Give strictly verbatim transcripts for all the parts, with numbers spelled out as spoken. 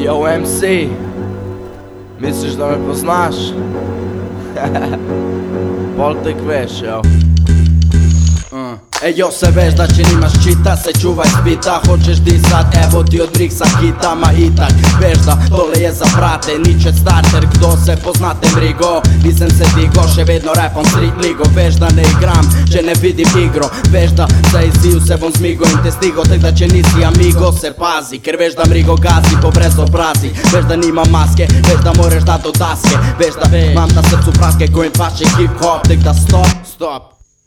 Yo em si, misliš da me poznaš? Pol te kveš, jo. Uh. Ejo se veš da če nimaš čita, se čuvaj spita. Hočeš disat, evo ti od Riksa hita. Ma itak, veš da tole je za brate, nič je starter, kdo se poznate mrigo. Nisem se digo, še vedno rapom street ligo. Veš da ne igram, če ne vidim igro. Veš da za izziv se bom zmigo in te stigo. Tek da če nisi amigo, se pazi, ker veš da mrigo gazi po brezobrazi. Veš da nima maske, veš da moreš dat do daske. Veš da imam na srcu praske, ko im pače hip hop. Tek da stop, stop.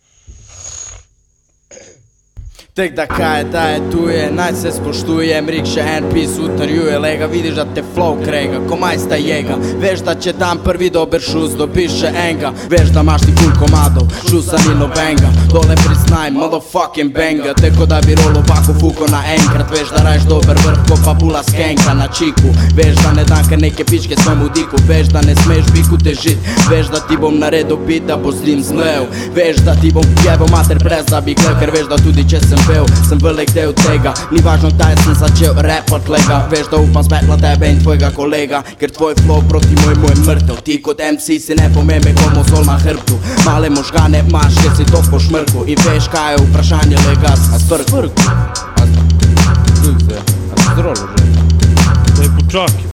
Tek da kaj je, da je tuje, naj se spoštuje. Mrik še en pis utrjuje, lega vidiš da te flow krega, ko majsta jega. Veš da če dam prvi dober šus, dobiš še enga. Veš da imaš ti kul komadov, šusa ni nobenga. Dole priznaj, motherfucking banga. Teko da bi rolo bako fuko naenkrat. Veš da rajš dober vrh, ko pa bula skenka na čiku. Veš da ne dam kar neke pičke svojemu diku. Veš da ne smeš biku težit. Veš da ti bom naredil bit, da bo z njim zmel. Veš da ti bom jebo mater brez da bi glev, ker veš da tudi če sem pel, sem velik del tega. Ni važno kdaj sem začel rapat lega. Veš da upam smetla tebe in tvojega kolega, ker tvoj flow proti moj moj mrtev. Ti kot em si si ne pomeme komu sol na hrbtu. Male možgane imaš, ker si to po šmrku. In veš kaj je vprašanje lega, a stvrk Vrk, a zdrolo že. To je počaki.